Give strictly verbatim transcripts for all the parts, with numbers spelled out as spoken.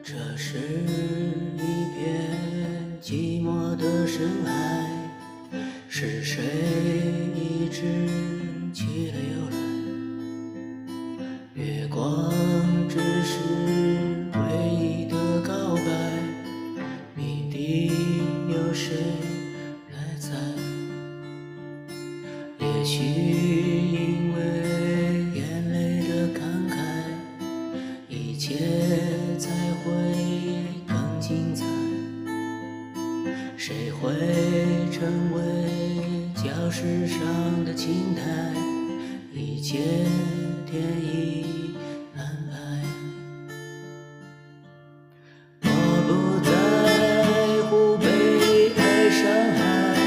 这是一片寂寞的深海，是谁一直起了又来？月光只是唯一的告白，谜底有谁来猜？也许因为眼泪的慷慨，一切才会更精彩。谁会成为教室上的青苔？一切天意安排。我不在乎被爱伤害，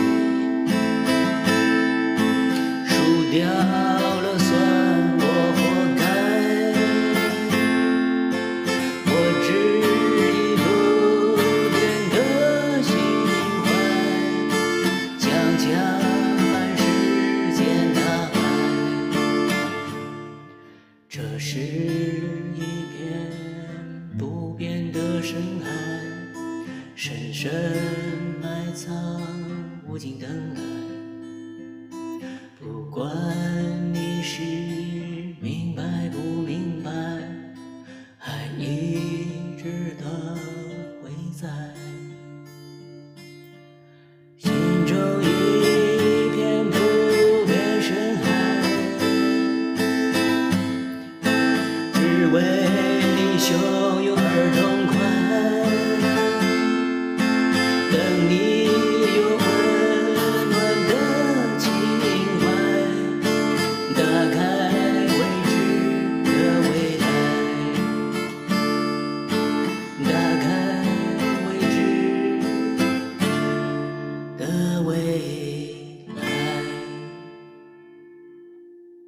输掉了算我活该。我只一路天的心怀，强强把世间大海。这是一片不变的深海，深深埋藏无尽等待。